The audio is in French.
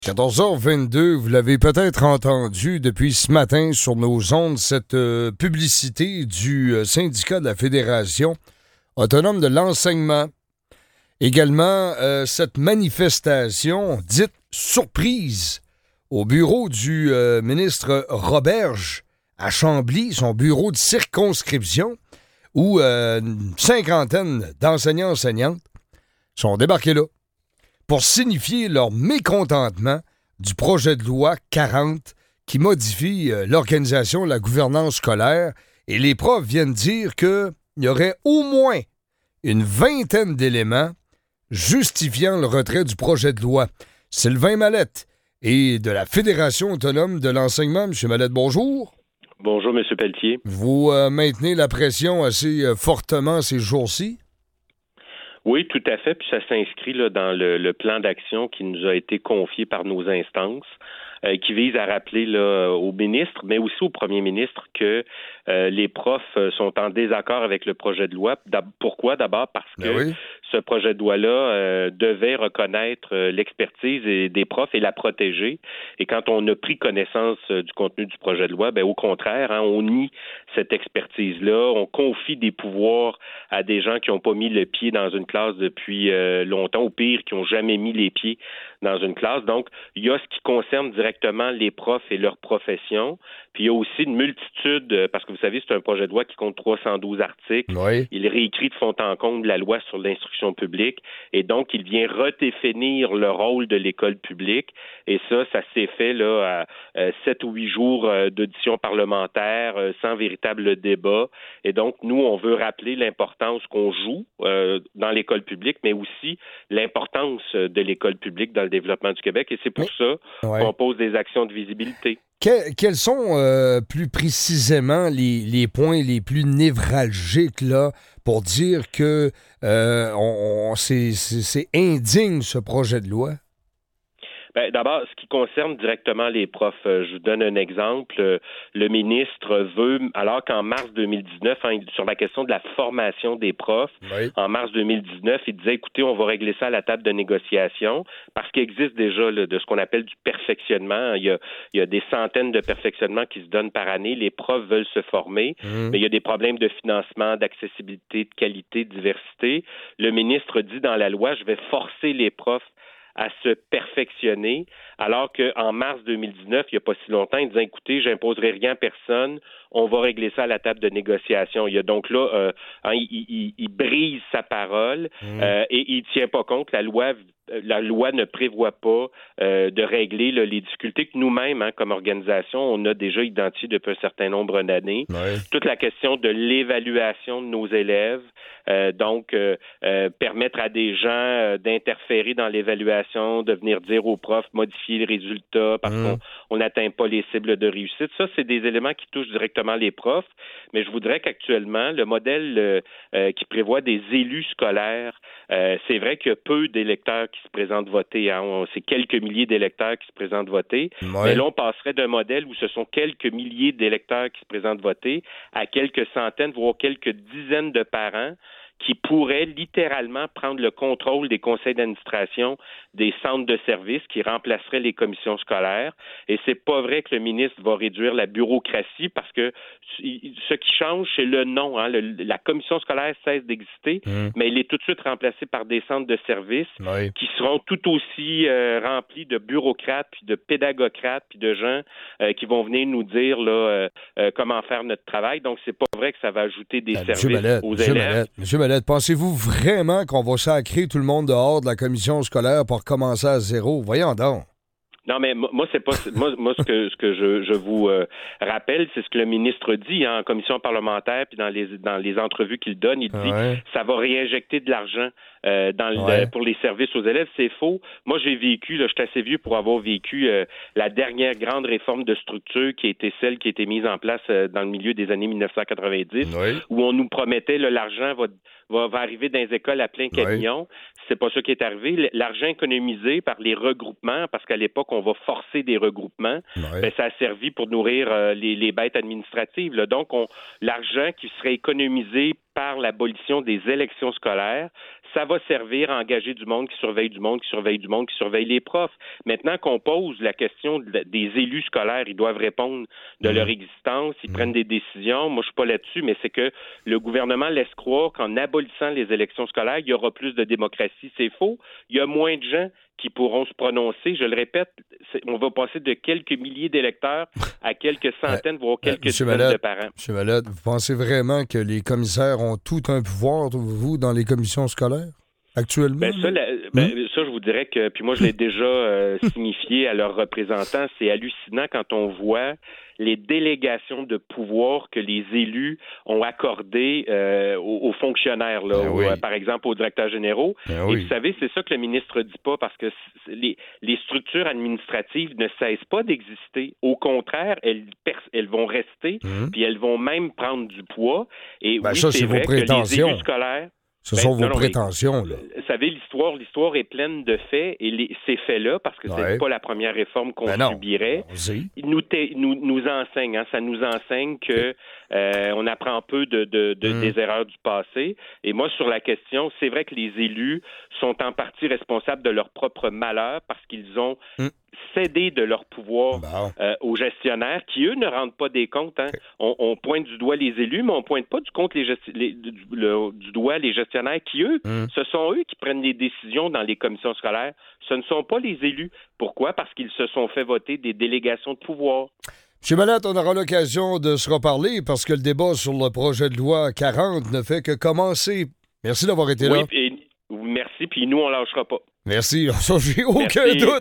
14h22, vous l'avez peut-être entendu depuis ce matin sur nos ondes, cette publicité du syndicat de la Fédération autonome de l'enseignement. Également, cette manifestation dite surprise au bureau du ministre Roberge à Chambly, son bureau de circonscription, où une cinquantaine d'enseignants-enseignantes sont débarqués là pour signifier leur mécontentement du projet de loi 40 qui modifie l'organisation de la gouvernance scolaire. Et les profs viennent dire qu'il y aurait au moins une vingtaine d'éléments justifiant le retrait du projet de loi. Sylvain Mallette et de la Fédération autonome de l'enseignement. M. Mallette, bonjour. Bonjour, M. Pelletier. Vous maintenez la pression assez fortement ces jours-ci? Oui, tout à fait. Puis ça s'inscrit là, dans le plan d'action qui nous a été confié par nos instances, qui vise à rappeler là, au ministre, mais aussi au premier ministre, que les profs sont en désaccord avec le projet de loi. Pourquoi? D'abord parce que ce projet de loi-là devait reconnaître l'expertise des profs et la protéger. Et quand on a pris connaissance du contenu du projet de loi, au contraire, on nie cette expertise-là. On confie des pouvoirs à des gens qui n'ont pas mis le pied dans une classe depuis longtemps, ou pire, qui n'ont jamais mis les pieds dans une classe. Donc, il y a ce qui concerne directement les profs et leur profession. Puis, il y a aussi une multitude, parce que vous savez, c'est un projet de loi qui compte 312 articles. Oui. Il réécrit de fond en comble la loi sur l'instruction publique. Et donc, il vient redéfinir le rôle de l'école publique. Et ça s'est fait là à 7 ou 8 jours d'audition parlementaire, sans véritable débat. Et donc, nous, on veut rappeler l'importance qu'on joue dans l'école publique, mais aussi l'importance de l'école publique dans le développement du Québec. Et c'est pour ça qu'on pose des actions de visibilité. Quels sont plus précisément les points les plus névralgiques là, pour dire que c'est indigne ce projet de loi? D'abord, ce qui concerne directement les profs, je vous donne un exemple. Le ministre veut, alors qu'en mars 2019, sur la question de la formation des profs, en mars 2019, il disait, écoutez, on va régler ça à la table de négociation, parce qu'il existe déjà de ce qu'on appelle du perfectionnement. Il y a des centaines de perfectionnements qui se donnent par année. Les profs veulent se former, mais il y a des problèmes de financement, d'accessibilité, de qualité, de diversité. Le ministre dit dans la loi, je vais forcer les profs à se perfectionner, alors qu'en mars 2019, il n'y a pas si longtemps, il disait, écoutez, j'imposerai rien à personne, on va régler ça à la table de négociation. Il y a donc là, il brise sa parole et il ne tient pas compte. La loi ne prévoit pas de régler les difficultés que nous-mêmes, comme organisation, on a déjà identifiées depuis un certain nombre d'années. Toute la question de l'évaluation de nos élèves, permettre à des gens d'interférer dans l'évaluation, de venir dire aux profs, modifier les résultats parce qu'on n'atteint pas les cibles de réussite. Ça, c'est des éléments qui touchent directement les profs, mais je voudrais qu'actuellement, le modèle qui prévoit des élus scolaires, c'est vrai qu'il y a peu d'électeurs qui se présentent voter. C'est quelques milliers d'électeurs qui se présentent voter. Mais là, on passerait d'un modèle où ce sont quelques milliers d'électeurs qui se présentent voter à quelques centaines, voire quelques dizaines de parents qui pourraient littéralement prendre le contrôle des conseils d'administration des centres de services qui remplaceraient les commissions scolaires. Et c'est pas vrai que le ministre va réduire la bureaucratie parce que ce qui change, c'est le nom. La commission scolaire cesse d'exister, mais elle est tout de suite remplacée par des centres de services qui seront tout aussi remplis de bureaucrates, puis de pédagocrates, puis de gens qui vont venir nous dire là, comment faire notre travail. Donc, c'est pas vrai que ça va ajouter des services aux élèves. Monsieur Mallette, pensez-vous vraiment qu'on va sacrer tout le monde dehors de la commission scolaire pour commencer à zéro? Voyons donc. Non, mais moi, c'est pas moi ce que je vous rappelle, c'est ce que le ministre dit en commission parlementaire puis dans les entrevues qu'il donne, il dit ça va réinjecter de l'argent pour les services aux élèves. C'est faux. Moi, j'ai vécu, je suis assez vieux pour avoir vécu la dernière grande réforme de structure qui a été celle qui a été mise en place dans le milieu des années 1990, où on nous promettait l'argent va arriver dans les écoles à plein camion. C'est pas ça qui est arrivé. L'argent économisé par les regroupements, parce qu'à l'époque, on va forcer des regroupements, ça a servi pour nourrir les bêtes administratives. Là. Donc, l'argent qui serait économisé par l'abolition des élections scolaires, ça va servir à engager du monde qui surveille du monde, qui surveille du monde, qui surveille les profs. Maintenant qu'on pose la question des élus scolaires, ils doivent répondre de leur existence, ils prennent des décisions. Moi, je suis pas là-dessus, mais c'est que le gouvernement laisse croire qu'en abolissant les élections scolaires, il y aura plus de démocratie. C'est faux. Il y a moins de gens qui pourront se prononcer. Je le répète, on va passer de quelques milliers d'électeurs à quelques centaines, voire quelques dizaines de parents. M. Mallette, vous pensez vraiment que les commissaires ont tout un pouvoir, vous, dans les commissions scolaires, actuellement? Ça, je vous dirais que, puis moi, je l'ai déjà signifié à leurs représentants, c'est hallucinant quand on voit les délégations de pouvoir que les élus ont accordées aux fonctionnaires, là, par exemple aux directeurs généraux. Et vous savez, c'est ça que le ministre dit pas, parce que les structures administratives ne cessent pas d'exister. Au contraire, elles vont rester, puis elles vont même prendre du poids. Et ça, c'est vrai vos prétentions. Que les élus scolaires... Ce sont vos prétentions, là. Vous savez, l'histoire est pleine de faits, et ces faits-là, parce que c'est pas la première réforme qu'on subirait, nous enseignent, hein, ça nous enseigne que on apprend peu des erreurs du passé. Et moi, sur la question, c'est vrai que les élus sont en partie responsables de leur propre malheur parce qu'ils ont cédé de leur pouvoir aux gestionnaires qui, eux, ne rendent pas des comptes. Hein. On pointe du doigt les élus, mais on pointe pas du doigt les gestionnaires qui, eux, ce sont eux qui prennent les décisions dans les commissions scolaires. Ce ne sont pas les élus. Pourquoi? Parce qu'ils se sont fait voter des délégations de pouvoir. M. Mallette, on aura l'occasion de se reparler parce que le débat sur le projet de loi 40 ne fait que commencer. Merci d'avoir été là. Merci, puis nous, on lâchera pas. Merci. Ça, j'ai aucun doute.